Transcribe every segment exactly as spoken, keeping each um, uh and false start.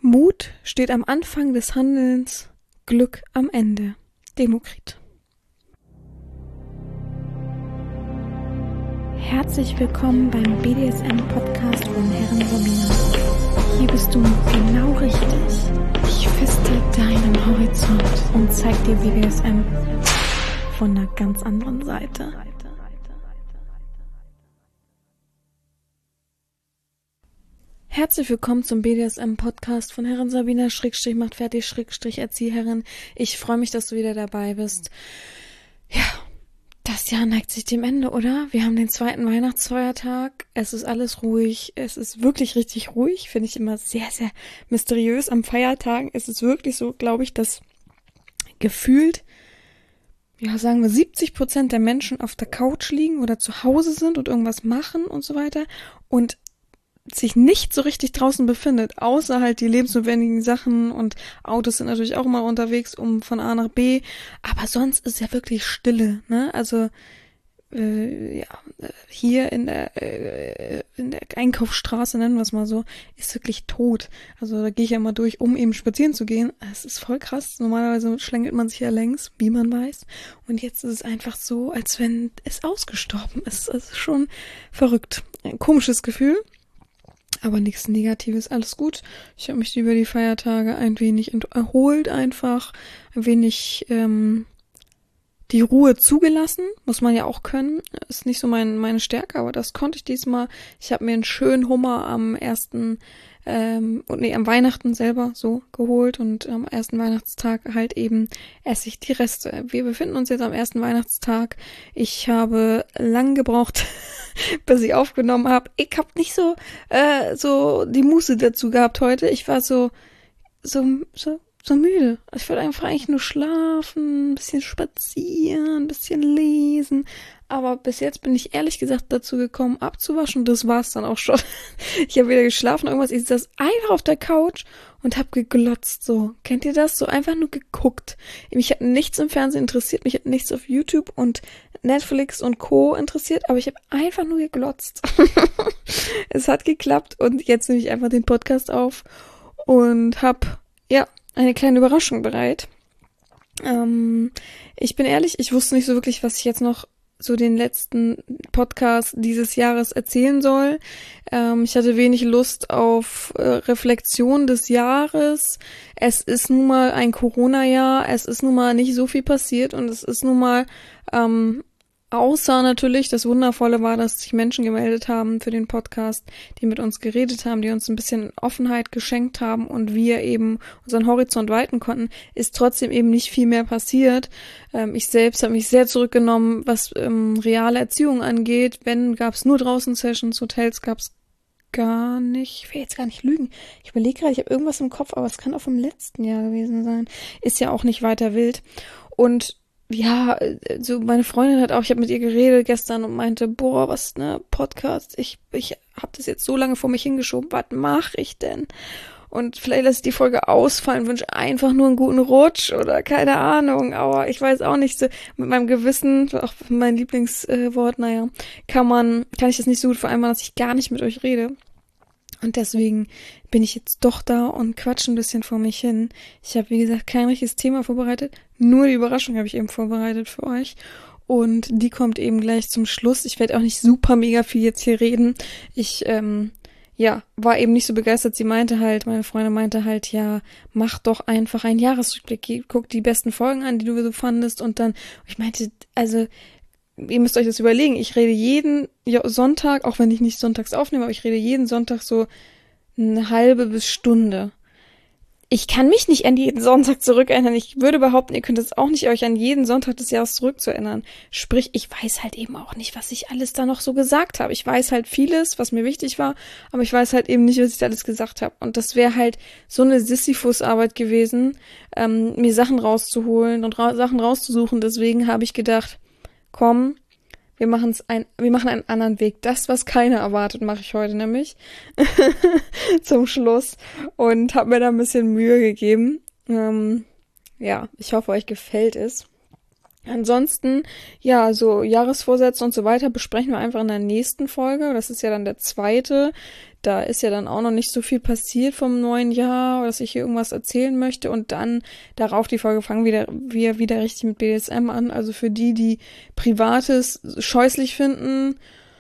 Mut steht am Anfang des Handelns, Glück am Ende. Demokrit. Herzlich willkommen beim B D S M-Podcast von Herren Sabina. Hier bist du genau richtig. Ich feste deinen Horizont und zeig dir B D S M von einer ganz anderen Seite. Herzlich willkommen zum B D S M-Podcast von Herren Sabina, Schrägstrich macht fertig, Schrägstrich Erzieherin. Ich freue mich, dass du wieder dabei bist. Ja, das Jahr neigt sich dem Ende, oder? Wir haben den zweiten Weihnachtsfeiertag. Es ist alles ruhig. Es ist wirklich richtig ruhig. Finde ich immer sehr, sehr mysteriös. Am Feiertagen ist es wirklich so, glaube ich, dass gefühlt, ja, sagen wir, siebzig Prozent der Menschen auf der Couch liegen oder zu Hause sind und irgendwas machen und so weiter und sich nicht so richtig draußen befindet, außer halt die lebensnotwendigen Sachen, und Autos sind natürlich auch immer unterwegs, um von A nach B, aber sonst ist ja wirklich Stille, ne? Also äh, ja, hier in der äh, in der Einkaufsstraße, nennen wir es mal so, ist wirklich tot. Also da gehe ich ja mal durch, um eben spazieren zu gehen. Es ist voll krass. Normalerweise schlängelt man sich ja längs, wie man weiß, und jetzt ist es einfach so, als wenn es ausgestorben ist. Es ist schon verrückt. Ein komisches Gefühl. Aber nichts Negatives, alles gut. Ich habe mich über die Feiertage ein wenig erholt einfach, ein wenig ähm, die Ruhe zugelassen, muss man ja auch können. Ist nicht so mein, meine Stärke, aber das konnte ich diesmal. Ich habe mir einen schönen Hummer am ersten, ähm, nee, am Weihnachten selber so geholt, und am ersten Weihnachtstag halt eben esse ich die Reste. Wir befinden uns jetzt am ersten Weihnachtstag. Ich habe lang gebraucht, bis ich aufgenommen habe. Ich habe nicht so äh, so die Muße dazu gehabt heute. Ich war so so so so müde. Ich wollte einfach eigentlich nur schlafen, ein bisschen spazieren, ein bisschen lesen. Aber bis jetzt bin ich ehrlich gesagt dazu gekommen, abzuwaschen. Das war's dann auch schon. Ich habe wieder geschlafen, irgendwas. Ich saß einfach auf der Couch und habe geglotzt. So, kennt ihr das? So einfach nur geguckt. Mich hat nichts im Fernsehen interessiert. Mich hat nichts auf YouTube und Netflix und Co. interessiert. Aber ich habe einfach nur geglotzt. Es hat geklappt, und jetzt nehme ich einfach den Podcast auf und habe, ja, eine kleine Überraschung bereit. Ähm, ich bin ehrlich, ich wusste nicht so wirklich, was ich jetzt noch so den letzten Podcast dieses Jahres erzählen soll. Ähm, ich hatte wenig Lust auf äh, Reflexion des Jahres. Es ist nun mal ein Corona-Jahr, es ist nun mal nicht so viel passiert, und es ist nun mal, ähm, außer natürlich, das Wundervolle war, dass sich Menschen gemeldet haben für den Podcast, die mit uns geredet haben, die uns ein bisschen Offenheit geschenkt haben und wir eben unseren Horizont weiten konnten, ist trotzdem eben nicht viel mehr passiert. Ähm, ich selbst habe mich sehr zurückgenommen, was ähm, reale Erziehung angeht. Wenn, gab es nur draußen Sessions, Hotels gab es gar nicht. Ich will jetzt gar nicht lügen. Ich überlege gerade, ich habe irgendwas im Kopf, aber es kann auch vom letzten Jahr gewesen sein. Ist ja auch nicht weiter wild. Und ja, so meine Freundin hat auch, ich habe mit ihr geredet gestern und meinte, boah, was, ne, Podcast, ich ich habe das jetzt so lange vor mich hingeschoben, was mache ich denn? Und vielleicht lasse ich die Folge ausfallen, wünsche einfach nur einen guten Rutsch oder keine Ahnung, aber ich weiß auch nicht, so mit meinem Gewissen, auch mein Lieblingswort, äh, naja, kann man, kann ich das nicht so gut vereinbaren, dass ich gar nicht mit euch rede. Und deswegen bin ich jetzt doch da und quatsche ein bisschen vor mich hin. Ich habe, wie gesagt, kein richtiges Thema vorbereitet. Nur die Überraschung habe ich eben vorbereitet für euch. Und die kommt eben gleich zum Schluss. Ich werde auch nicht super mega viel jetzt hier reden. Ich, ähm, ja, war eben nicht so begeistert. Sie meinte halt, meine Freundin meinte halt, ja, mach doch einfach einen Jahresrückblick. Guck die besten Folgen an, die du so fandest. Und dann, ich meinte, also, ihr müsst euch das überlegen, ich rede jeden Sonntag, auch wenn ich nicht sonntags aufnehme, aber ich rede jeden Sonntag so eine halbe bis Stunde. Ich kann mich nicht an jeden Sonntag zurückerinnern. Ich würde behaupten, ihr könnt es auch nicht, euch an jeden Sonntag des Jahres zurückzuerinnern. Sprich, ich weiß halt eben auch nicht, was ich alles da noch so gesagt habe. Ich weiß halt vieles, was mir wichtig war, aber ich weiß halt eben nicht, was ich da alles gesagt habe. Und das wäre halt so eine Sisyphus-Arbeit gewesen, ähm, mir Sachen rauszuholen und ra- Sachen rauszusuchen. Deswegen habe ich gedacht, komm, wir machen's ein, wir machen einen anderen Weg. Das, was keiner erwartet, mache ich heute nämlich zum Schluss, und habe mir da ein bisschen Mühe gegeben. Ähm, ja, ich hoffe, euch gefällt es. Ansonsten, ja, so Jahresvorsätze und so weiter besprechen wir einfach in der nächsten Folge. Das ist ja dann der zweite. Da ist ja dann auch noch nicht so viel passiert vom neuen Jahr, dass ich hier irgendwas erzählen möchte. Und dann darauf die Folge fangen wieder, wir wieder richtig mit B D S M an. Also für die, die Privates scheußlich finden,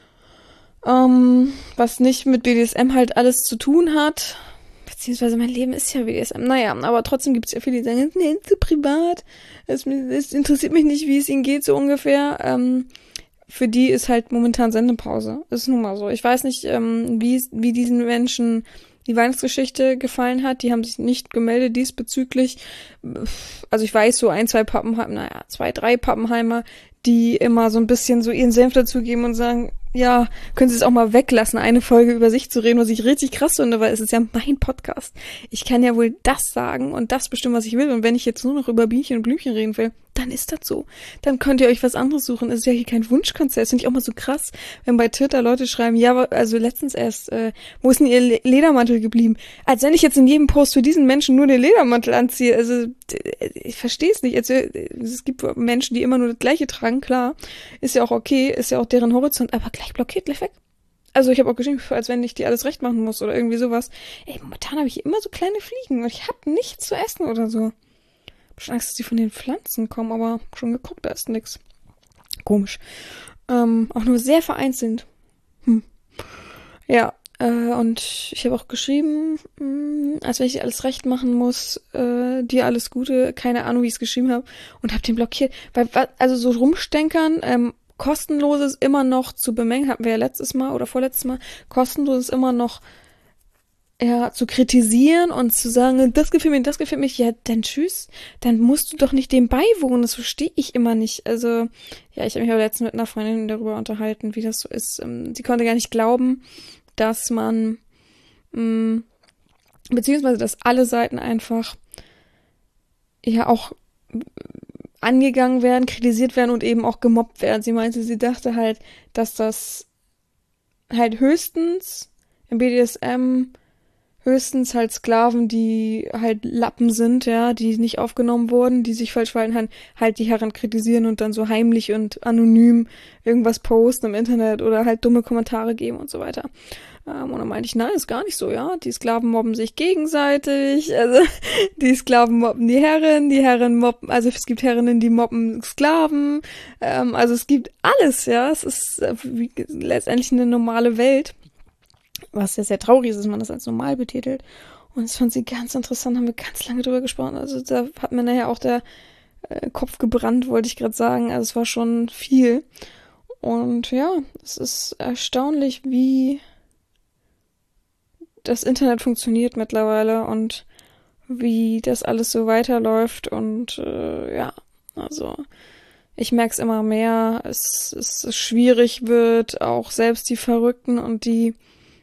ähm, was nicht mit B D S M halt alles zu tun hat. Beziehungsweise mein Leben ist ja B D S M. Naja, aber trotzdem gibt es ja viele, die sagen, nee, zu privat. Es, es interessiert mich nicht, wie es ihnen geht, so ungefähr. Ähm, für die ist halt momentan Sendepause. Ist nun mal so. Ich weiß nicht, ähm, wie, wie diesen Menschen die Weihnachtsgeschichte gefallen hat. Die haben sich nicht gemeldet diesbezüglich. Also ich weiß so ein, zwei Pappenheimer, naja, zwei, drei Pappenheimer, die immer so ein bisschen so ihren Senf dazugeben und sagen, ja, können Sie es auch mal weglassen, eine Folge über sich zu reden, was ich richtig krass finde, weil es ist ja mein Podcast. Ich kann ja wohl das sagen und das bestimmen, was ich will. Und wenn ich jetzt nur noch über Bienchen und Blümchen reden will, dann ist das so. Dann könnt ihr euch was anderes suchen. Es ist ja hier kein Wunschkonzert. Das finde ich auch mal so krass, wenn bei Twitter Leute schreiben, ja, also letztens erst, äh, wo ist denn ihr Le- Ledermantel geblieben? Als wenn ich jetzt in jedem Post für diesen Menschen nur den Ledermantel anziehe. Also, ich verstehe es nicht. Also, es gibt Menschen, die immer nur das Gleiche tragen, klar. Ist ja auch okay, ist ja auch deren Horizont, aber gleich blockiert, gleich weg. Also ich habe auch geschrieben, als wenn ich die alles recht machen muss oder irgendwie sowas. Ey, momentan habe ich immer so kleine Fliegen und ich habe nichts zu essen oder so. Hab schon Angst, dass die von den Pflanzen kommen, aber schon geguckt, da ist nix. Komisch. Ähm, auch nur sehr vereinzelt. Hm. Ja, äh, und ich habe auch geschrieben, mh, als wenn ich alles recht machen muss, äh, dir alles Gute, keine Ahnung, wie ich es geschrieben habe, und habe den blockiert. Weil, also so rumstenkern, ähm, kostenloses immer noch zu bemängeln, hatten wir ja letztes Mal oder vorletztes Mal, kostenloses immer noch ja, zu kritisieren und zu sagen, das gefällt mir, das gefällt mir, ja, dann tschüss, dann musst du doch nicht dem beiwohnen, das verstehe ich immer nicht. Also, ja, ich habe mich auch letztens mit einer Freundin darüber unterhalten, wie das so ist. Sie konnte gar nicht glauben, dass man, mh, beziehungsweise, dass alle Seiten einfach, ja, auch angegangen werden, kritisiert werden und eben auch gemobbt werden. Sie meinte, sie dachte halt, dass das halt höchstens im B D S M höchstens halt Sklaven, die halt Lappen sind, ja, die nicht aufgenommen wurden, die sich falsch verhalten haben, halt die Herren kritisieren und dann so heimlich und anonym irgendwas posten im Internet oder halt dumme Kommentare geben und so weiter. Ähm, und dann meinte ich, nein, ist gar nicht so, ja. Die Sklaven mobben sich gegenseitig, also die Sklaven mobben die Herren, die Herren mobben, also es gibt Herrinnen, die mobben Sklaven, ähm, also es gibt alles, ja. Es ist äh, wie, letztendlich eine normale Welt. Was ja sehr traurig ist, dass man das als normal betitelt. Und das fand sie ganz interessant, haben wir ganz lange drüber gesprochen. Also da hat mir nachher auch der äh, Kopf gebrannt, wollte ich gerade sagen. Also es war schon viel. Und ja, es ist erstaunlich, wie das Internet funktioniert mittlerweile und wie das alles so weiterläuft. Und äh, ja, also ich merke es immer mehr, es, es schwierig wird, auch selbst die Verrückten und die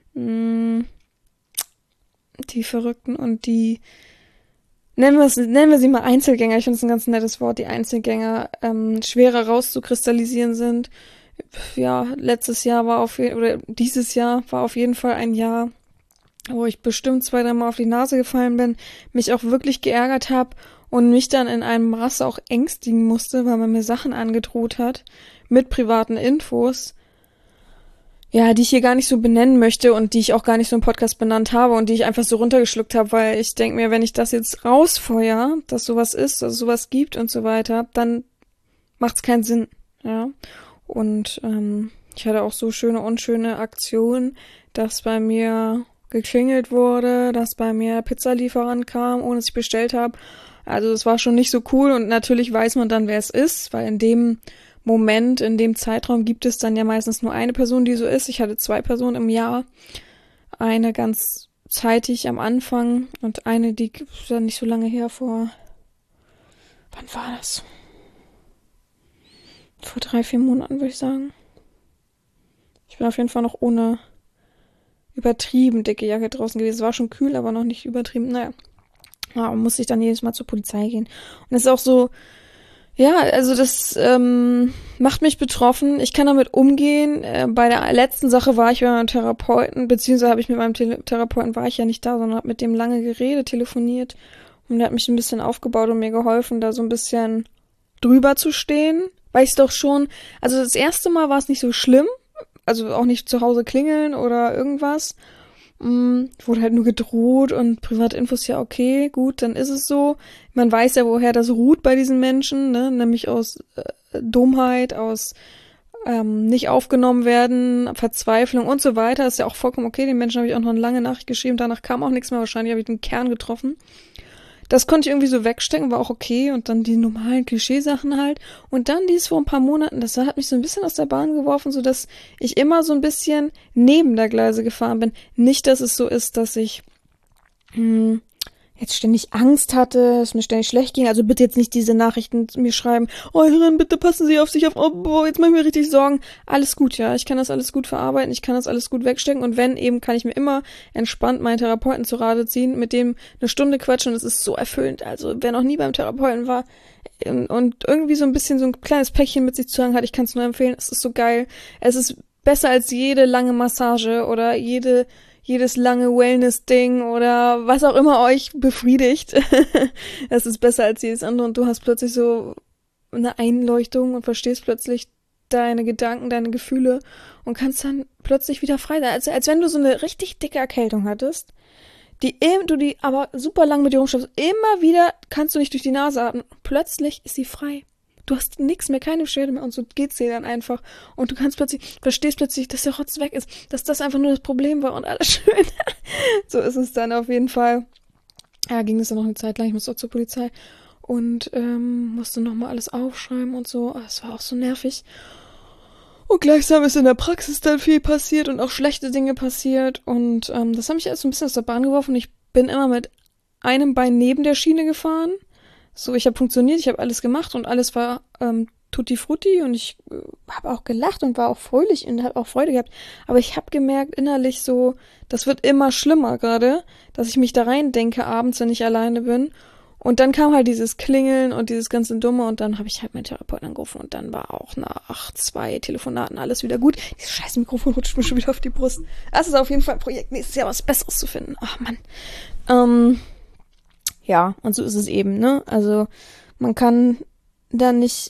die Verrückten und die, nennen wir es, nennen wir sie mal Einzelgänger, ich finde es ein ganz nettes Wort, die Einzelgänger, ähm, schwerer rauszukristallisieren sind. Ja, letztes Jahr war auf jeden, oder dieses Jahr war auf jeden Fall ein Jahr, wo ich bestimmt zwei, dreimal auf die Nase gefallen bin, mich auch wirklich geärgert habe und mich dann in einem Maße auch ängstigen musste, weil man mir Sachen angedroht hat, mit privaten Infos, ja, die ich hier gar nicht so benennen möchte und die ich auch gar nicht so im Podcast benannt habe und die ich einfach so runtergeschluckt habe, weil ich denke mir, wenn ich das jetzt rausfeuer, dass sowas ist, dass es sowas gibt und so weiter, dann macht's keinen Sinn, ja. Und ähm, ich hatte auch so schöne, unschöne Aktionen, dass bei mir geklingelt wurde, dass bei mir Pizzalieferant kam, ohne dass ich bestellt habe. Also es war schon nicht so cool und natürlich weiß man dann, wer es ist, weil in dem Moment, in dem Zeitraum gibt es dann ja meistens nur eine Person, die so ist. Ich hatte zwei Personen im Jahr. Eine ganz zeitig am Anfang und eine, die dann nicht so lange her, vor, wann war das? Vor drei, vier Monaten, würde ich sagen. Ich bin auf jeden Fall noch ohne übertrieben dicke Jacke draußen gewesen. Es war schon kühl, aber noch nicht übertrieben. Naja, ja, muss ich dann jedes Mal zur Polizei gehen. Und es ist auch so, ja, also das ähm, macht mich betroffen. Ich kann damit umgehen. Äh, bei der letzten Sache war ich bei meinem Therapeuten, beziehungsweise habe ich mit meinem Tele- Therapeuten, war ich ja nicht da, sondern habe mit dem lange geredet, telefoniert. Und der hat mich ein bisschen aufgebaut und mir geholfen, da so ein bisschen drüber zu stehen, weil ich es doch schon, also das erste Mal war es nicht so schlimm, also auch nicht zu Hause klingeln oder irgendwas. Mm, wurde halt nur gedroht und Privatinfos, ja okay, gut, dann ist es so. Man weiß ja, woher das ruht bei diesen Menschen, ne? Nämlich aus äh, Dummheit, aus ähm, nicht aufgenommen werden, Verzweiflung und so weiter. Ist ja auch vollkommen okay. Den Menschen habe ich auch noch eine lange Nachricht geschrieben. Danach kam auch nichts mehr. Wahrscheinlich habe ich den Kern getroffen. Das konnte ich irgendwie so wegstecken, war auch okay. Und dann die normalen Klischeesachen halt. Und dann dies vor ein paar Monaten, das hat mich so ein bisschen aus der Bahn geworfen, sodass ich immer so ein bisschen neben der Gleise gefahren bin. Nicht, dass es so ist, dass ich mh, jetzt ständig Angst hatte, es mir ständig schlecht ging. Also bitte jetzt nicht diese Nachrichten mir schreiben, oh Herrin, bitte passen Sie auf sich auf, oh boah, jetzt mach ich mir richtig Sorgen. Alles gut, ja, ich kann das alles gut verarbeiten, ich kann das alles gut wegstecken und wenn, eben kann ich mir immer entspannt meinen Therapeuten zu Rate ziehen, mit dem eine Stunde quatschen und es ist so erfüllend. Also wer noch nie beim Therapeuten war und irgendwie so ein bisschen so ein kleines Päckchen mit sich zu tragen hat, ich kann es nur empfehlen, es ist so geil. Es ist besser als jede lange Massage oder jede jedes lange Wellness-Ding oder was auch immer euch befriedigt. Das ist besser als jedes andere und du hast plötzlich so eine Einleuchtung und verstehst plötzlich deine Gedanken, deine Gefühle und kannst dann plötzlich wieder frei sein. Also als wenn du so eine richtig dicke Erkältung hattest, die du die aber super lang mit dir rumschleppst. Immer wieder kannst du nicht durch die Nase atmen. Plötzlich ist sie frei. Du hast nichts mehr, keine Beschwerde mehr und so geht's dir dann einfach. Und du kannst plötzlich, verstehst plötzlich, dass der Rotz weg ist, dass das einfach nur das Problem war und alles schön. So ist es dann auf jeden Fall. Ja, ging es dann noch eine Zeit lang, ich musste auch zur Polizei und ähm, musste nochmal alles aufschreiben und so. Es war auch so nervig. Und gleichsam ist in der Praxis dann viel passiert und auch schlechte Dinge passiert. Und ähm, das hat mich erst so ein bisschen aus der Bahn geworfen. Ich bin immer mit einem Bein neben der Schiene gefahren. So, ich habe funktioniert, ich habe alles gemacht und alles war ähm, tutti frutti und ich äh, habe auch gelacht und war auch fröhlich und habe auch Freude gehabt. Aber ich habe gemerkt innerlich so, das wird immer schlimmer gerade, dass ich mich da rein denke abends, wenn ich alleine bin. Und dann kam halt dieses Klingeln und dieses ganze Dumme und dann habe ich halt meinen Therapeuten angerufen und dann war auch nach zwei Telefonaten alles wieder gut. Dieses scheiß Mikrofon rutscht mir schon wieder auf die Brust. Das ist auf jeden Fall ein Projekt, nächstes Jahr was Besseres zu finden. Ach Mann. Ähm... Ja, und so ist es eben, ne? Also man kann da nicht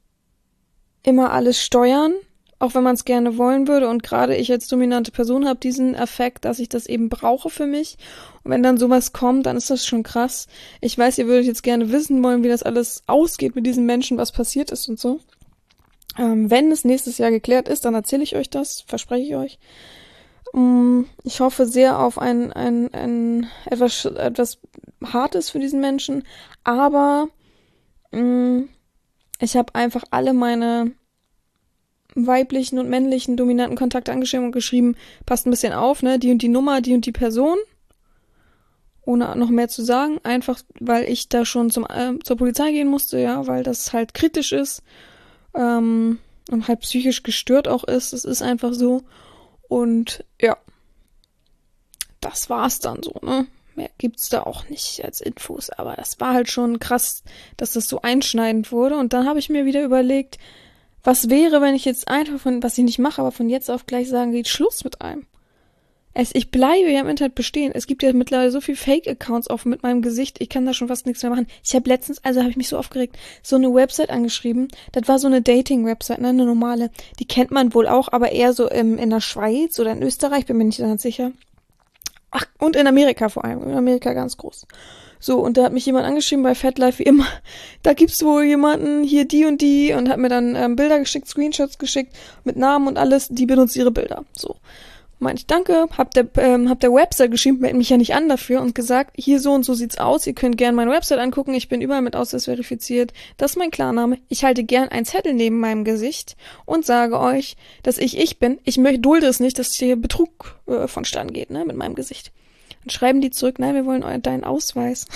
immer alles steuern, auch wenn man es gerne wollen würde. Und gerade ich als dominante Person habe diesen Effekt, dass ich das eben brauche für mich. Und wenn dann sowas kommt, dann ist das schon krass. Ich weiß, ihr würdet jetzt gerne wissen wollen, wie das alles ausgeht mit diesen Menschen, was passiert ist und so. Ähm, wenn es nächstes Jahr geklärt ist, dann erzähle ich euch das, verspreche ich euch. Ich hoffe sehr auf ein, ein, ein etwas, etwas Hartes für diesen Menschen, aber mh, ich habe einfach alle meine weiblichen und männlichen dominanten Kontakte angeschrieben und geschrieben, passt ein bisschen auf, ne, die und die Nummer, die und die Person, ohne noch mehr zu sagen, einfach weil ich da schon zum, äh, zur Polizei gehen musste, ja, weil das halt kritisch ist ähm, und halt psychisch gestört auch ist, es ist einfach so. Und ja, das war's dann so, ne? Mehr gibt's da auch nicht als Infos, aber das war halt schon krass, dass das so einschneidend wurde. Und dann habe ich mir wieder überlegt, was wäre, wenn ich jetzt einfach von, was ich nicht mache, aber von jetzt auf gleich sagen, geht Schluss mit einem. Es, ich bleibe ja im Internet bestehen. Es gibt ja mittlerweile so viele Fake-Accounts auf mit meinem Gesicht. Ich kann da schon fast nichts mehr machen. Ich habe letztens, also habe ich mich so aufgeregt, so eine Website angeschrieben. Das war so eine Dating-Website, ne, eine normale. Die kennt man wohl auch, aber eher so im, in der Schweiz oder in Österreich, bin mir nicht ganz sicher. Ach, und in Amerika vor allem. In Amerika ganz groß. So, und da hat mich jemand angeschrieben bei FatLife, wie immer. Da gibt's wohl jemanden, hier die und die, und hat mir dann ähm, Bilder geschickt, Screenshots geschickt, mit Namen und alles. Die benutzt ihre Bilder. So. Meinte ich, danke, hab der, ähm, hab der Website geschrieben, melde mich ja nicht an dafür und gesagt, hier so und so sieht's aus, ihr könnt gerne meine Website angucken, ich bin überall mit Ausweis verifiziert, das ist mein Klarname, ich halte gern einen Zettel neben meinem Gesicht und sage euch, dass ich ich bin, ich möchte, dulde es nicht, dass hier Betrug äh, vonstatten geht, ne, mit meinem Gesicht. Dann schreiben die zurück, nein, wir wollen euren, deinen Ausweis.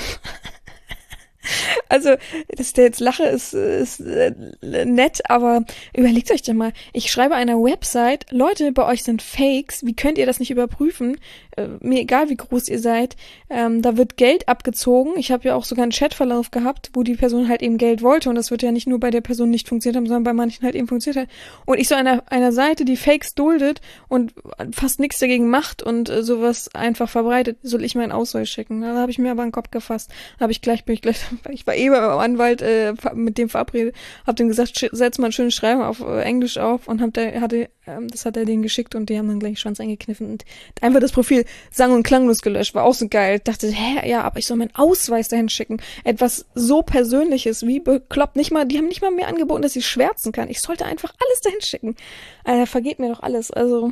Also, dass der jetzt lache, ist, ist äh, nett, aber überlegt euch doch mal, ich schreibe einer Website, Leute, bei euch sind Fakes, wie könnt ihr das nicht überprüfen? äh, mir egal wie groß ihr seid, ähm, da wird Geld abgezogen. Ich habe ja auch sogar einen Chatverlauf gehabt, wo die Person halt eben Geld wollte und das wird ja nicht nur bei der Person nicht funktioniert haben, sondern bei manchen halt eben funktioniert hat. Und ich so einer, einer Seite, die Fakes duldet und fast nichts dagegen macht und äh, sowas einfach verbreitet, soll ich meinen Ausweis schicken. Da habe ich mir aber einen Kopf gefasst. Da habe ich gleich, bin ich gleich, ich war eh beim Anwalt äh, mit dem verabredet, hab dem gesagt, setz mal ein schönes Schreiben auf äh, Englisch auf und hab der, hatte, ähm, das hat er denen geschickt und die haben dann gleich Schwanz eingekniffen und einfach das Profil sang- und klanglos gelöscht, war auch so geil. Ich dachte, hä, ja, aber ich soll meinen Ausweis dahin schicken. Etwas so Persönliches, wie bekloppt. Nicht mal, die haben nicht mal mir angeboten, dass ich schwärzen kann. Ich sollte einfach alles dahin schicken. Alter, vergeht mir doch alles. Also,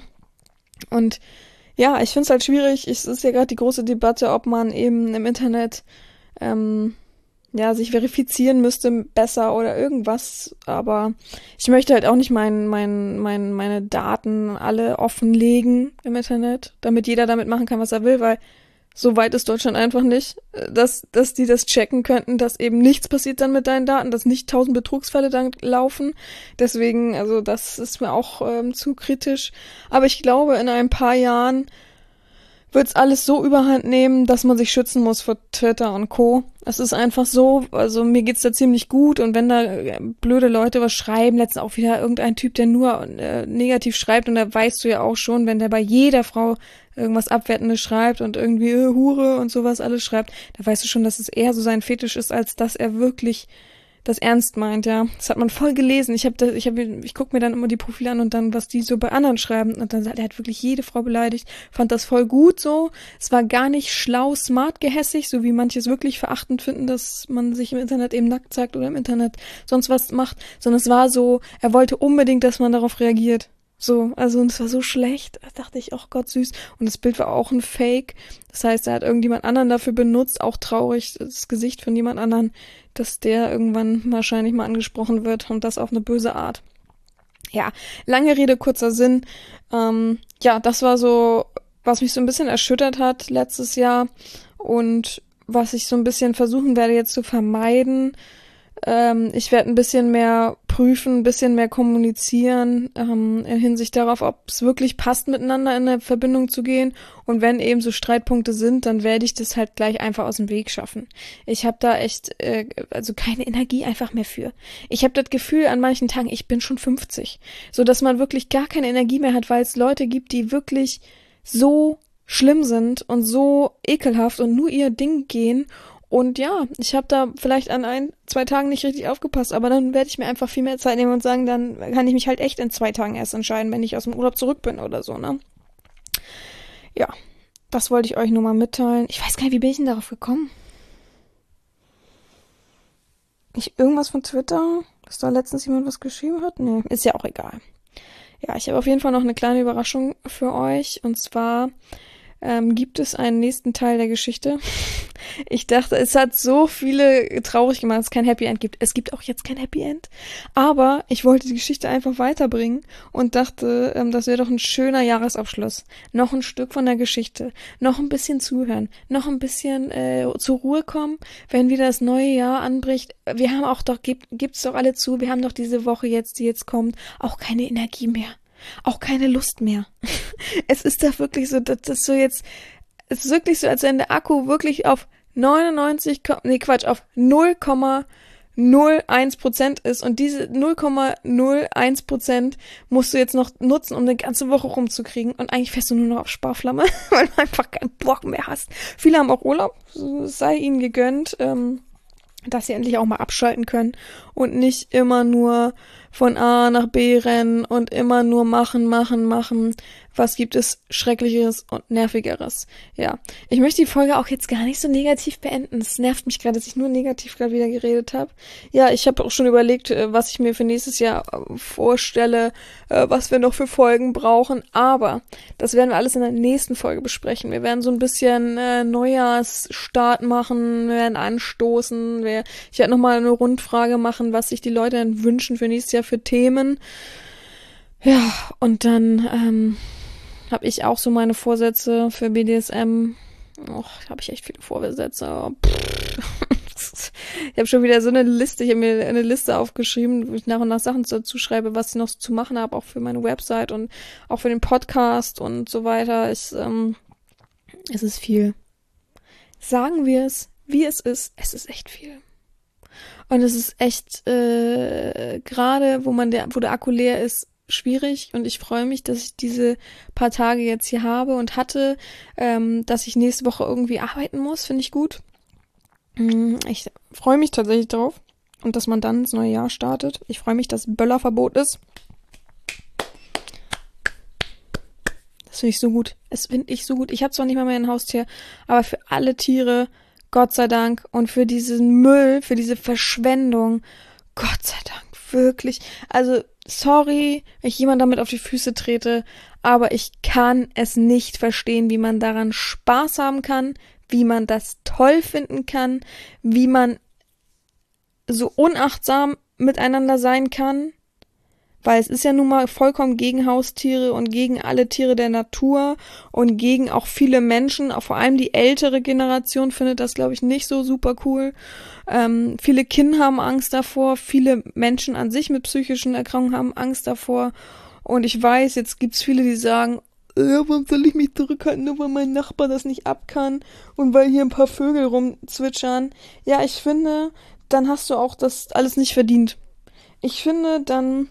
und ja, ich find's halt schwierig. Es ist ja gerade die große Debatte, ob man eben im Internet ähm, ja, sich verifizieren müsste besser oder irgendwas, aber ich möchte halt auch nicht mein, mein, mein, meine Daten alle offenlegen im Internet, damit jeder damit machen kann, was er will, weil so weit ist Deutschland einfach nicht, dass, dass die das checken könnten, dass eben nichts passiert dann mit deinen Daten, dass nicht tausend Betrugsfälle dann laufen. Deswegen, also das ist mir auch ähm, zu kritisch. Aber ich glaube, in ein paar Jahren wird's alles so überhand nehmen, dass man sich schützen muss vor Twitter und Co. Es ist einfach so, also mir geht's da ziemlich gut und wenn da äh, blöde Leute was schreiben, letztens auch wieder irgendein Typ, der nur äh, negativ schreibt und da weißt du ja auch schon, wenn der bei jeder Frau irgendwas Abwertendes schreibt und irgendwie äh, Hure und sowas alles schreibt, da weißt du schon, dass es eher so sein Fetisch ist, als dass er wirklich das ernst meint, ja. Das hat man voll gelesen. Ich habe ich habe ich guck mir dann immer die Profile an und dann was die so bei anderen schreiben und dann sagt er, hat wirklich jede Frau beleidigt, fand das voll gut so. Es war gar nicht schlau, smart, gehässig, so wie manche es wirklich verachtend finden, dass man sich im Internet eben nackt zeigt oder im Internet sonst was macht, sondern es war so, er wollte unbedingt, dass man darauf reagiert. So, also und es war so schlecht, da dachte ich, ach Gott, süß. Und das Bild war auch ein Fake. Das heißt, er hat irgendjemand anderen dafür benutzt, auch traurig, das Gesicht von jemand anderen, dass der irgendwann wahrscheinlich mal angesprochen wird und das auf eine böse Art. Ja, lange Rede, kurzer Sinn. Ähm, ja, das war so, was mich so ein bisschen erschüttert hat letztes Jahr und was ich so ein bisschen versuchen werde jetzt zu vermeiden. Ähm, ich werde ein bisschen mehr prüfen, ein bisschen mehr kommunizieren, ähm, in Hinsicht darauf, ob es wirklich passt, miteinander in eine Verbindung zu gehen. Und wenn eben so Streitpunkte sind, dann werde ich das halt gleich einfach aus dem Weg schaffen. Ich habe da echt, äh, also keine Energie einfach mehr für. Ich habe das Gefühl an manchen Tagen, ich bin schon fünfzig. So dass man wirklich gar keine Energie mehr hat, weil es Leute gibt, die wirklich so schlimm sind und so ekelhaft und nur ihr Ding gehen. Und ja, ich habe da vielleicht an ein, zwei Tagen nicht richtig aufgepasst, aber dann werde ich mir einfach viel mehr Zeit nehmen und sagen, dann kann ich mich halt echt in zwei Tagen erst entscheiden, wenn ich aus dem Urlaub zurück bin oder so, ne? Ja, das wollte ich euch nur mal mitteilen. Ich weiß gar nicht, wie bin ich denn darauf gekommen? Ich, irgendwas von Twitter? Dass da letztens jemand was geschrieben hat? Nee, ist ja auch egal. Ja, ich habe auf jeden Fall noch eine kleine Überraschung für euch. Und zwar ähm, gibt es einen nächsten Teil der Geschichte. Ich dachte, es hat so viele traurig gemacht, dass es kein Happy End gibt. Es gibt auch jetzt kein Happy End. Aber ich wollte die Geschichte einfach weiterbringen und dachte, ähm, das wäre doch ein schöner Jahresabschluss. Noch ein Stück von der Geschichte. Noch ein bisschen zuhören. Noch ein bisschen äh, zur Ruhe kommen, wenn wieder das neue Jahr anbricht. Wir haben auch doch, gibt, gibt's doch alle zu, wir haben doch diese Woche jetzt, die jetzt kommt, auch keine Energie mehr. Auch keine Lust mehr. Es ist doch wirklich so, dass das so jetzt, es ist wirklich so, als wenn der Akku wirklich auf neunundneunzig, nee Quatsch, auf null Komma null eins Prozent ist und diese null Komma null eins Prozent musst du jetzt noch nutzen, um eine ganze Woche rumzukriegen und eigentlich fährst du nur noch auf Sparflamme, weil du einfach keinen Bock mehr hast. Viele haben auch Urlaub, sei ihnen gegönnt, ähm, dass sie endlich auch mal abschalten können und nicht immer nur von A nach B rennen und immer nur machen, machen, machen. Was gibt es Schrecklicheres und Nervigeres? Ja, ich möchte die Folge auch jetzt gar nicht so negativ beenden. Es nervt mich gerade, dass ich nur negativ gerade wieder geredet habe. Ja, ich habe auch schon überlegt, was ich mir für nächstes Jahr vorstelle, was wir noch für Folgen brauchen. Aber das werden wir alles in der nächsten Folge besprechen. Wir werden so ein bisschen äh, Neujahrsstart machen, wir werden anstoßen. Wir, ich werde nochmal eine Rundfrage machen, was sich die Leute denn wünschen für nächstes Jahr für Themen. Ja, und dann ähm, habe ich auch so meine Vorsätze für B D S M. Och, da habe ich echt viele Vorsätze. Oh, ich habe schon wieder so eine Liste, ich habe mir eine Liste aufgeschrieben, wo ich nach und nach Sachen dazu schreibe, was ich noch zu machen habe, auch für meine Website und auch für den Podcast und so weiter. Ich, ähm, Es ist viel. Sagen wir es, wie es ist. Es ist echt viel. Und es ist echt, äh, gerade wo man der, wo der Akku leer ist, schwierig. Und ich freue mich, dass ich diese paar Tage jetzt hier habe und hatte, ähm, dass ich nächste Woche irgendwie arbeiten muss, finde ich gut. Ich freue mich tatsächlich drauf. Und dass man dann ins neue Jahr startet. Ich freue mich, dass Böllerverbot ist. Das finde ich so gut. Das finde ich so gut. Ich habe zwar nicht mal mehr ein Haustier, aber für alle Tiere, Gott sei Dank, und für diesen Müll, für diese Verschwendung, Gott sei Dank, wirklich. Also, sorry, wenn ich jemand damit auf die Füße trete, aber ich kann es nicht verstehen, wie man daran Spaß haben kann, wie man das toll finden kann, wie man so unachtsam miteinander sein kann, weil es ist ja nun mal vollkommen gegen Haustiere und gegen alle Tiere der Natur und gegen auch viele Menschen, auch vor allem die ältere Generation findet das, glaube ich, nicht so super cool. Ähm, viele Kinder haben Angst davor, viele Menschen an sich mit psychischen Erkrankungen haben Angst davor und ich weiß, jetzt gibt's viele, die sagen, äh, warum soll ich mich zurückhalten, nur weil mein Nachbar das nicht ab kann und weil hier ein paar Vögel rumzwitschern. Ja, ich finde, dann hast du auch das alles nicht verdient. Ich finde, dann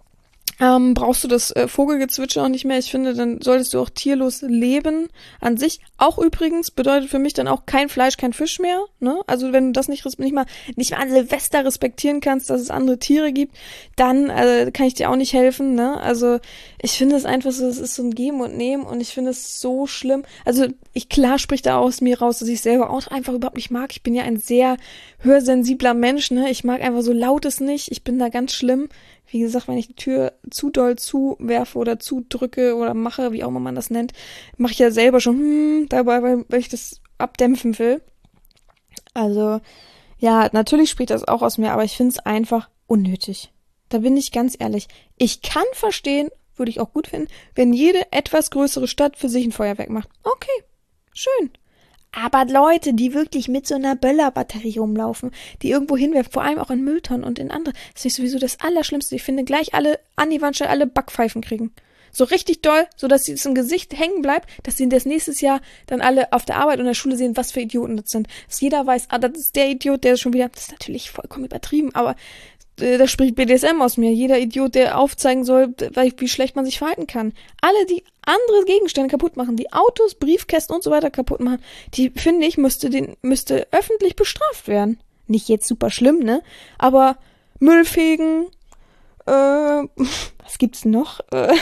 ähm, brauchst du das äh, Vogelgezwitscher auch nicht mehr. Ich finde, dann solltest du auch tierlos leben an sich. Auch übrigens bedeutet für mich dann auch kein Fleisch, kein Fisch mehr. Ne? Also wenn du das nicht, nicht mal nicht mal an Silvester respektieren kannst, dass es andere Tiere gibt, dann äh, kann ich dir auch nicht helfen. Ne? Also ich finde es einfach so, es ist so ein Geben und Nehmen und ich finde es so schlimm. Also ich klar spricht da aus mir raus, dass ich selber auch einfach überhaupt nicht mag. Ich bin ja ein sehr hörsensibler Mensch. Ne? Ich mag einfach so Lautes nicht. Ich bin da ganz schlimm. Wie gesagt, wenn ich die Tür zu doll zuwerfe oder zudrücke oder mache, wie auch immer man das nennt, mache ich ja selber schon hm, dabei, weil, weil ich das abdämpfen will. Also, ja, natürlich spricht das auch aus mir, aber ich finde es einfach unnötig. Da bin ich ganz ehrlich. Ich kann verstehen, würde ich auch gut finden, wenn jede etwas größere Stadt für sich ein Feuerwerk macht. Okay, schön. Aber Leute, die wirklich mit so einer Böllerbatterie rumlaufen, die irgendwo hinwerfen, vor allem auch in Mülltonnen und in andere, das ist sowieso das Allerschlimmste. Ich finde, gleich alle an die Wand stellen, alle Backpfeifen kriegen. So richtig doll, so dass sie es im Gesicht hängen bleibt, dass sie das nächstes Jahr dann alle auf der Arbeit und der Schule sehen, was für Idioten das sind. Dass jeder weiß, ah, das ist der Idiot, der ist schon wieder, das ist natürlich vollkommen übertrieben, aber äh, das spricht B D S M aus mir. Jeder Idiot, der aufzeigen soll, wie schlecht man sich verhalten kann. Alle, die andere Gegenstände kaputt machen, die Autos, Briefkästen und so weiter kaputt machen, die, finde ich, müsste den, müsste öffentlich bestraft werden. Nicht jetzt super schlimm, ne? Aber Müll fegen, äh, was gibt's noch? Äh,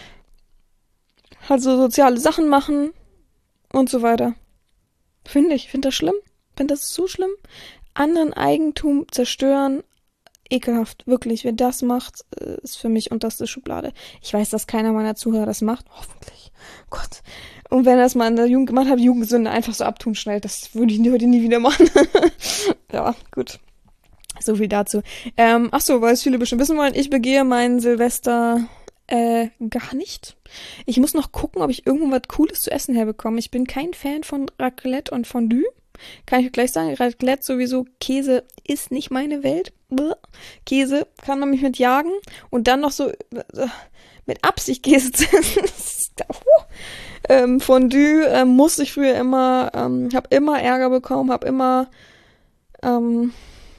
also soziale Sachen machen und so weiter. Finde ich, finde das schlimm. Finde das so schlimm. Anderen Eigentum zerstören, ekelhaft, wirklich. Wer das macht, ist für mich unterste Schublade. Ich weiß, dass keiner meiner Zuhörer das macht. Hoffentlich. Gott. Und wenn das mal in der Jugend gemacht hat, Jugendsünde einfach so abtun schnell, das würde ich heute nie wieder machen. Ja, gut. So viel dazu. Ähm, ach so, weil es viele bestimmt wissen wollen, ich begehe meinen Silvester äh, gar nicht. Ich muss noch gucken, ob ich irgendwo was Cooles zu essen herbekomme. Ich bin kein Fan von Raclette und Fondue. Kann ich gleich sagen, Raclette sowieso, Käse ist nicht meine Welt. Bäh. Käse kann man mich mit jagen und dann noch so äh, mit Absicht Käse zu essen. ähm, Fondue ähm, musste ich früher immer, ähm, hab immer Ärger bekommen, hab immer ähm,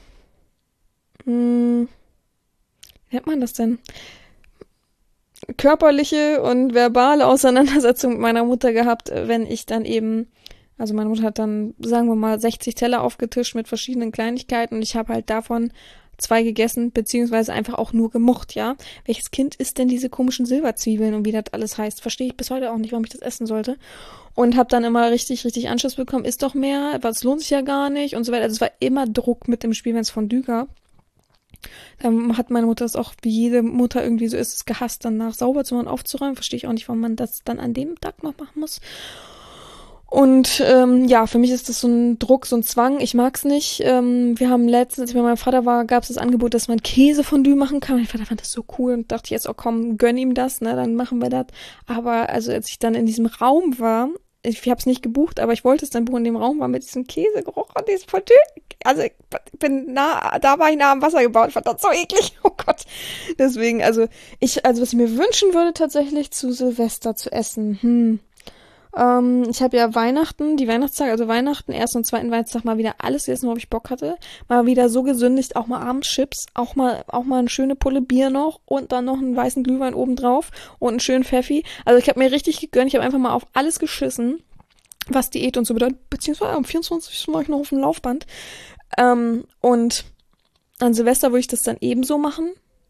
mh, wie nennt man das denn? Körperliche und verbale Auseinandersetzung mit meiner Mutter gehabt, wenn ich dann eben, also meine Mutter hat dann, sagen wir mal, sechzig Teller aufgetischt mit verschiedenen Kleinigkeiten und ich habe halt davon zwei gegessen, beziehungsweise einfach auch nur gemocht, ja. Welches Kind isst denn diese komischen Silberzwiebeln und wie das alles heißt? Verstehe ich bis heute auch nicht, warum ich das essen sollte. Und habe dann immer richtig, richtig Anschluss bekommen, isst doch mehr, was lohnt sich ja gar nicht und so weiter. Also es war immer Druck mit dem Spiel, wenn es Fondue gab. Dann hat meine Mutter es auch, wie jede Mutter irgendwie so ist, es gehasst, danach sauber zu machen, aufzuräumen. Verstehe ich auch nicht, warum man das dann an dem Tag noch machen muss. Und ähm, ja, für mich ist das so ein Druck, so ein Zwang. Ich mag's nicht. Ähm, wir haben letztens, als ich bei meinem Vater war, gab es das Angebot, dass man Käsefondue machen kann. Mein Vater fand das so cool und dachte jetzt, oh komm, gönn ihm das, ne, dann machen wir das. Aber also als ich dann in diesem Raum war, ich, ich habe es nicht gebucht, aber ich wollte es dann buchen, in dem Raum war mit diesem Käsegeruch und diesem Fondue. Also ich bin nah, da war ich nah am Wasser gebaut. Ich fand das so eklig. Oh Gott. Deswegen, also ich, also was ich mir wünschen würde tatsächlich zu Silvester zu essen, hm. Ähm, ich habe ja Weihnachten, die Weihnachtstage, also Weihnachten, ersten und zweiten Weihnachtstag mal wieder alles gegessen, worauf ich Bock hatte. Mal wieder so gesündigt, auch mal abends Chips, auch mal, auch mal eine schöne Pulle Bier noch und dann noch einen weißen Glühwein obendrauf und einen schönen Pfeffi. Also ich habe mir richtig gegönnt, ich habe einfach mal auf alles geschissen, was Diät und so bedeutet, beziehungsweise am vierundzwanzigsten war ich noch auf dem Laufband. Ähm, und an Silvester würde ich das dann ebenso machen.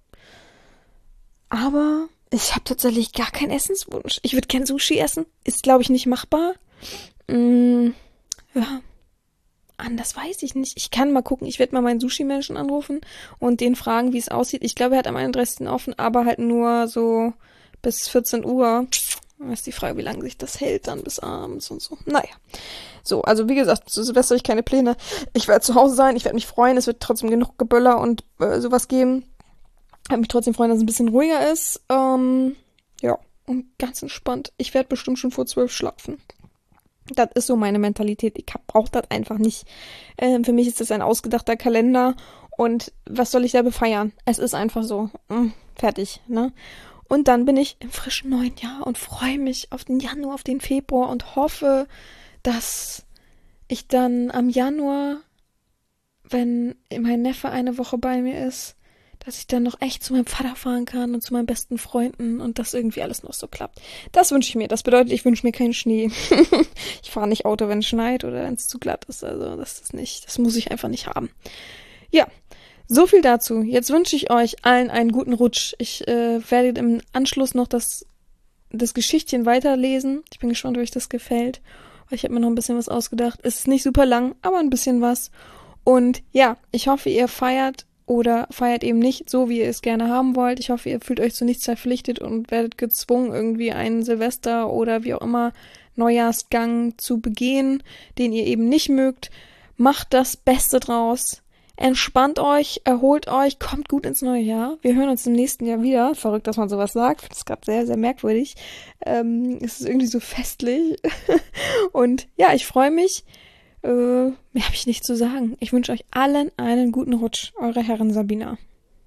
Aber ich habe tatsächlich gar keinen Essenswunsch. Ich würde gern Sushi essen. Ist, glaube ich, nicht machbar. Mm, ja, anders weiß ich nicht. Ich kann mal gucken. Ich werde mal meinen Sushi-Menschen anrufen und den fragen, wie es aussieht. Ich glaube, er hat am einunddreißigsten offen, aber halt nur so bis vierzehn Uhr. Da ist die Frage, wie lange sich das hält dann bis abends und so. Naja. So, also wie gesagt, zu Silvester habe ich keine Pläne. Ich werde zu Hause sein. Ich werde mich freuen. Es wird trotzdem genug Geböller und äh, sowas geben. Habe mich trotzdem freuen, dass es ein bisschen ruhiger ist. Ähm, ja, und ganz entspannt. Ich werde bestimmt schon vor zwölf schlafen. Das ist so meine Mentalität. Ich brauche das einfach nicht. Ähm, für mich ist das ein ausgedachter Kalender. Und was soll ich da befeiern? Es ist einfach so. Mm, fertig, ne? Und dann bin ich im frischen neuen Jahr und freue mich auf den Januar, auf den Februar und hoffe, dass ich dann am Januar, wenn mein Neffe eine Woche bei mir ist, dass ich dann noch echt zu meinem Vater fahren kann und zu meinen besten Freunden und das irgendwie alles noch so klappt. Das wünsche ich mir. Das bedeutet, ich wünsche mir keinen Schnee. Ich fahre nicht Auto, wenn es schneit oder wenn es zu glatt ist. Also das ist nicht, das muss ich einfach nicht haben. Ja, so viel dazu. Jetzt wünsche ich euch allen einen guten Rutsch. Ich äh, werde im Anschluss noch das, das Geschichtchen weiterlesen. Ich bin gespannt, ob euch das gefällt. Ich habe mir noch ein bisschen was ausgedacht. Es ist nicht super lang, aber ein bisschen was. Und ja, ich hoffe, ihr feiert oder feiert eben nicht so, wie ihr es gerne haben wollt. Ich hoffe, ihr fühlt euch zu nichts verpflichtet und werdet gezwungen, irgendwie einen Silvester oder wie auch immer Neujahrsgang zu begehen, den ihr eben nicht mögt. Macht das Beste draus. Entspannt euch, erholt euch, kommt gut ins neue Jahr. Wir hören uns im nächsten Jahr wieder. Verrückt, dass man sowas sagt. Ich finde es gerade sehr, sehr merkwürdig. Ähm, es ist irgendwie so festlich. Und ja, ich freue mich. Äh, mehr habe ich nicht zu sagen. Ich wünsche euch allen einen guten Rutsch. Eure Herren Sabina.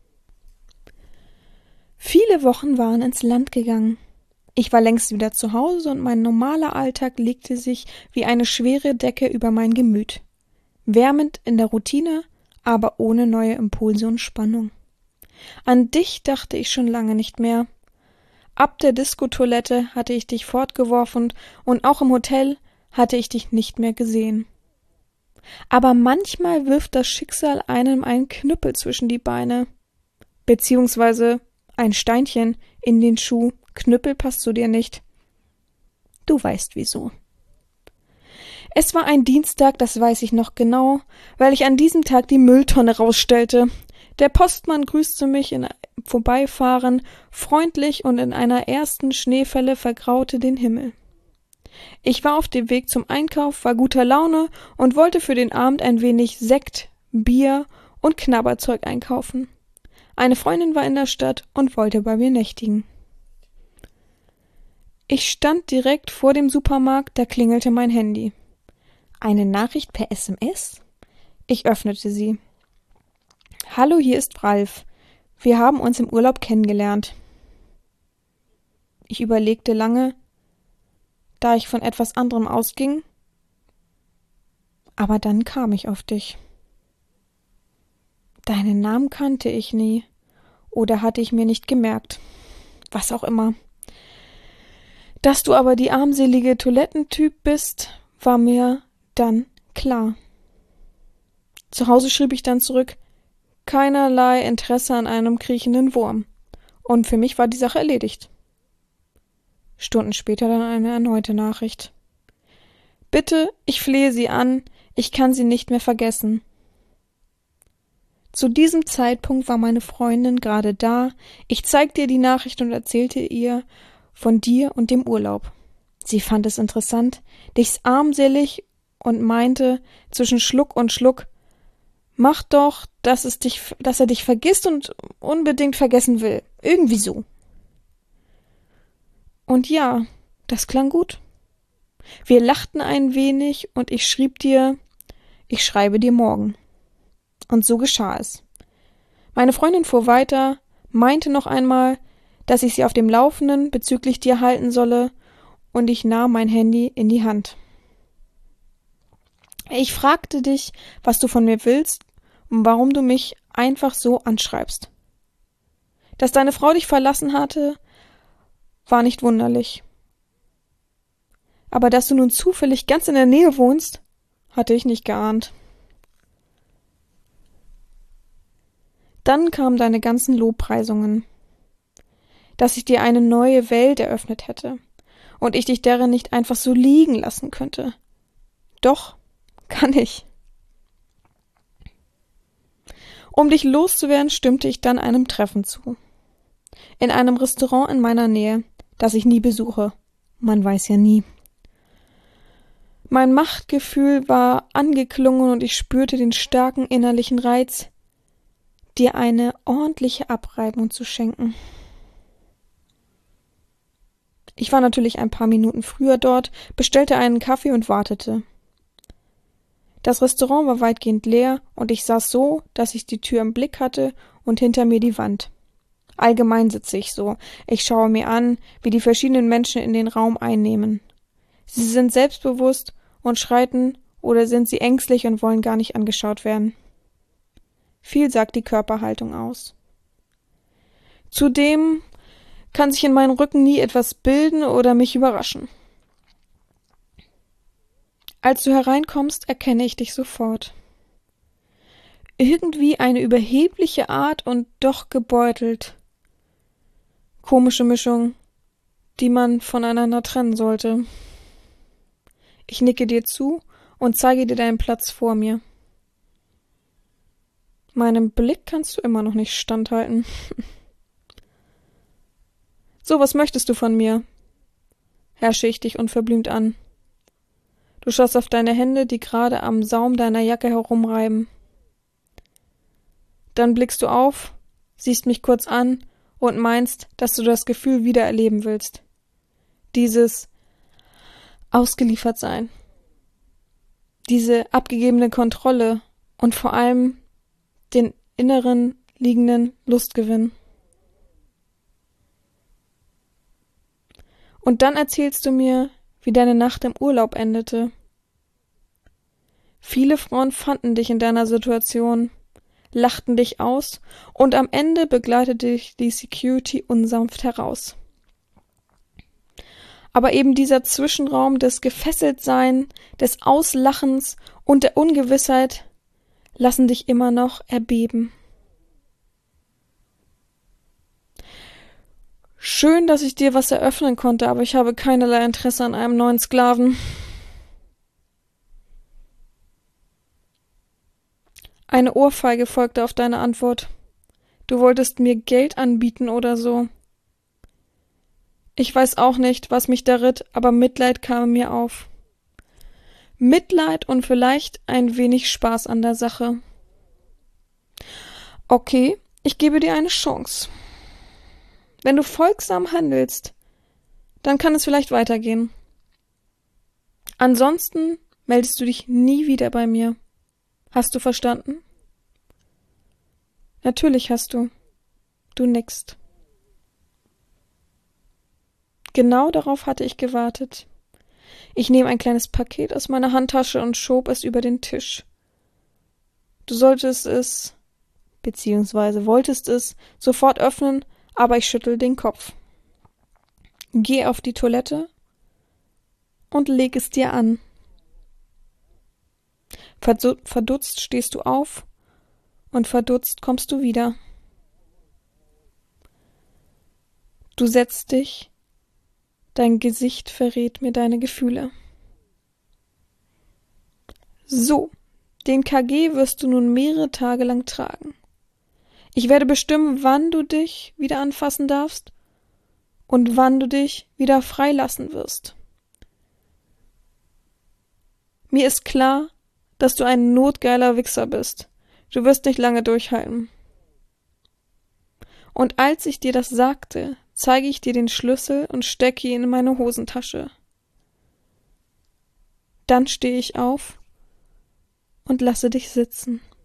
Viele Wochen waren ins Land gegangen. Ich war längst wieder zu Hause und mein normaler Alltag legte sich wie eine schwere Decke über mein Gemüt. Wärmend in der Routine, aber ohne neue Impulse und Spannung. An dich dachte ich schon lange nicht mehr. Ab der Diskotoilette hatte ich dich fortgeworfen und auch im Hotel hatte ich dich nicht mehr gesehen. Aber manchmal wirft das Schicksal einem einen Knüppel zwischen die Beine. Beziehungsweise ein Steinchen in den Schuh. Knüppel passt zu dir nicht. Du weißt wieso. Es war ein Dienstag, das weiß ich noch genau, weil ich an diesem Tag die Mülltonne rausstellte. Der Postmann grüßte mich im Vorbeifahren freundlich und in einer ersten Schneefälle vergraute den Himmel. Ich war auf dem Weg zum Einkauf, war guter Laune und wollte für den Abend ein wenig Sekt, Bier und Knabberzeug einkaufen. Eine Freundin war in der Stadt und wollte bei mir nächtigen. Ich stand direkt vor dem Supermarkt, da klingelte mein Handy. Eine Nachricht per S M S? Ich öffnete sie. Hallo, hier ist Ralf. Wir haben uns im Urlaub kennengelernt. Ich überlegte lange, da ich von etwas anderem ausging. Aber dann kam ich auf dich. Deinen Namen kannte ich nie. Oder hatte ich mir nicht gemerkt. Was auch immer. Dass du aber die armselige Toilettentyp bist, war mir dann klar. Zu Hause schrieb ich dann zurück, keinerlei Interesse an einem kriechenden Wurm. Und für mich war die Sache erledigt. Stunden später dann eine erneute Nachricht. Bitte, ich flehe Sie an, ich kann Sie nicht mehr vergessen. Zu diesem Zeitpunkt war meine Freundin gerade da. Ich zeigte ihr die Nachricht und erzählte ihr von dir und dem Urlaub. Sie fand es interessant, dich armselig und meinte zwischen Schluck und Schluck, mach doch, dass es dich, dass er dich vergisst und unbedingt vergessen will. Irgendwie so. Und ja, das klang gut. Wir lachten ein wenig und ich schrieb dir, ich schreibe dir morgen. Und so geschah es. Meine Freundin fuhr weiter, meinte noch einmal, dass ich sie auf dem Laufenden bezüglich dir halten solle und ich nahm mein Handy in die Hand. Ich fragte dich, was du von mir willst und warum du mich einfach so anschreibst. Dass deine Frau dich verlassen hatte, war nicht wunderlich. Aber dass du nun zufällig ganz in der Nähe wohnst, hatte ich nicht geahnt. Dann kamen deine ganzen Lobpreisungen, dass ich dir eine neue Welt eröffnet hätte und ich dich darin nicht einfach so liegen lassen könnte. Doch, kann ich. Um dich loszuwerden, stimmte ich dann einem Treffen zu. In einem Restaurant in meiner Nähe, das ich nie besuche. Man weiß ja nie. Mein Machtgefühl war angeklungen und ich spürte den starken innerlichen Reiz, dir eine ordentliche Abreibung zu schenken. Ich war natürlich ein paar Minuten früher dort, bestellte einen Kaffee und wartete. Das Restaurant war weitgehend leer und ich saß so, dass ich die Tür im Blick hatte und hinter mir die Wand. Allgemein sitze ich so. Ich schaue mir an, wie die verschiedenen Menschen in den Raum einnehmen. Sie sind selbstbewusst und schreiten oder sind sie ängstlich und wollen gar nicht angeschaut werden. Viel sagt die Körperhaltung aus. Zudem kann sich in meinem Rücken nie etwas bilden oder mich überraschen. Als du hereinkommst, erkenne ich dich sofort. Irgendwie eine überhebliche Art und doch gebeutelt. Komische Mischung, die man voneinander trennen sollte. Ich nicke dir zu und zeige dir deinen Platz vor mir. Meinem Blick kannst du immer noch nicht standhalten. So, was möchtest du von mir? Herrsche ich dich unverblümt an. Du schaust auf deine Hände, die gerade am Saum deiner Jacke herumreiben. Dann blickst du auf, siehst mich kurz an und meinst, dass du das Gefühl wieder erleben willst. Dieses Ausgeliefertsein. Diese abgegebene Kontrolle und vor allem den inneren liegenden Lustgewinn. Und dann erzählst du mir, wie deine Nacht im Urlaub endete. Viele Frauen fanden dich in deiner Situation, lachten dich aus und am Ende begleitete dich die Security unsanft heraus. Aber eben dieser Zwischenraum des Gefesseltsein, des Auslachens und der Ungewissheit lassen dich immer noch erbeben. Schön, dass ich dir was eröffnen konnte, aber ich habe keinerlei Interesse an einem neuen Sklaven. Eine Ohrfeige folgte auf deine Antwort. Du wolltest mir Geld anbieten oder so. Ich weiß auch nicht, was mich da ritt, aber Mitleid kam mir auf. Mitleid und vielleicht ein wenig Spaß an der Sache. Okay, ich gebe dir eine Chance. Wenn du folgsam handelst, dann kann es vielleicht weitergehen. Ansonsten meldest du dich nie wieder bei mir. Hast du verstanden? Natürlich hast du. Du nickst. Genau darauf hatte ich gewartet. Ich nehme ein kleines Paket aus meiner Handtasche und schob es über den Tisch. Du solltest es, beziehungsweise wolltest es, sofort öffnen, aber ich schüttel den Kopf. Geh auf die Toilette und leg es dir an. Verdutzt stehst du auf und verdutzt kommst du wieder. Du setzt dich, dein Gesicht verrät mir deine Gefühle. So, den K G wirst du nun mehrere Tage lang tragen. Ich werde bestimmen, wann du dich wieder anfassen darfst und wann du dich wieder freilassen wirst. Mir ist klar, dass du ein notgeiler Wichser bist. Du wirst nicht lange durchhalten. Und als ich dir das sagte, zeige ich dir den Schlüssel und stecke ihn in meine Hosentasche. Dann stehe ich auf und lasse dich sitzen.